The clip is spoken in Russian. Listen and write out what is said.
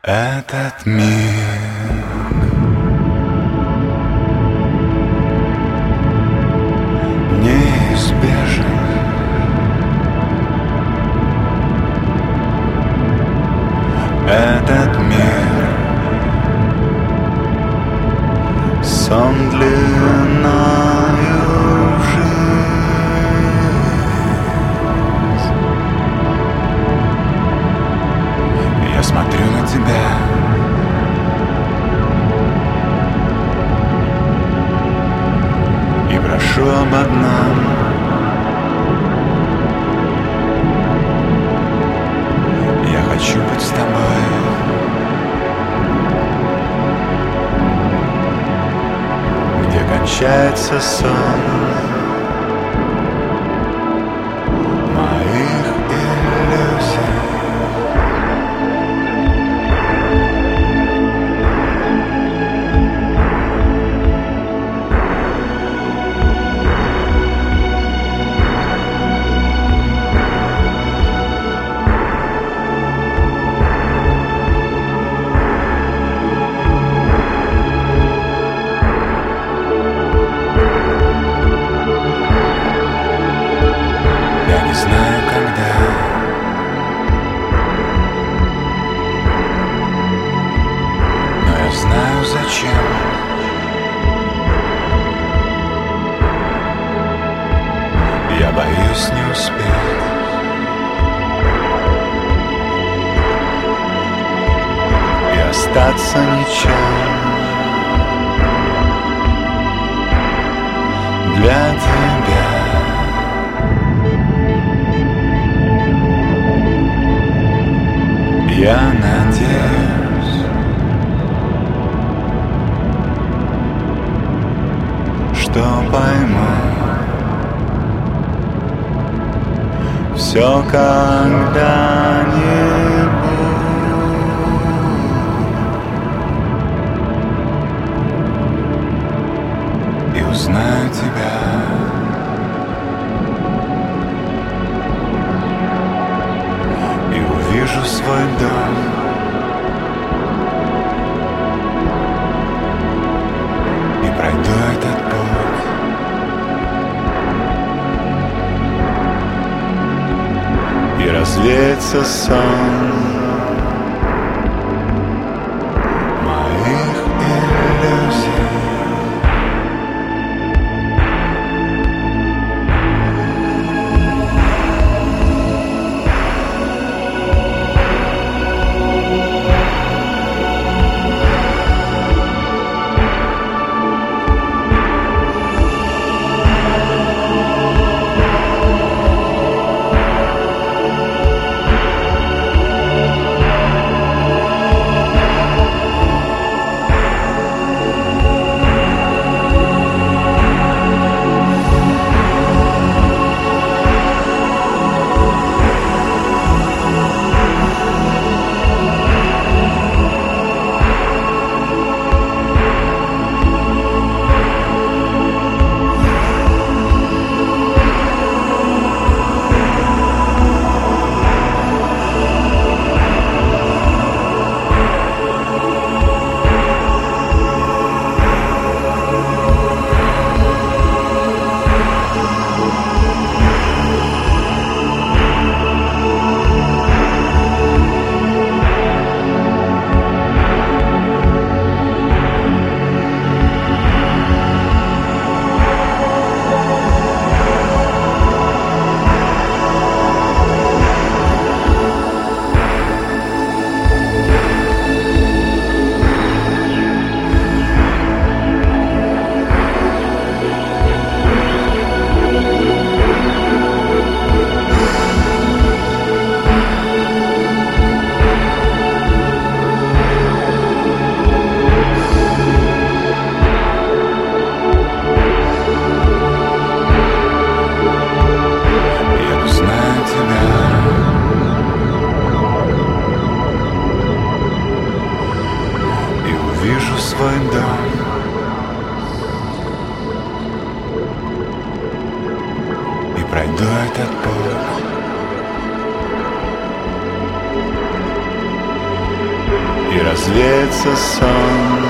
Этот миг неизбежен. Этот мир сон длинною в жизнь. Я смотрю на тебя, и прошу об одном: я хочу быть с тобой. Где кончается сон моих иллюзий. Не знаю, когда, но я знаю, зачем. Я боюсь не успеть. И остаться ничем для тебя. Я надеюсь, что пойму все когда-нибудь и узнаю тебя. Вижу свой дом, и пройду этот путь. И развеется сон моих иллюзий. свой дом. И пройду этот путь. и развеется сон.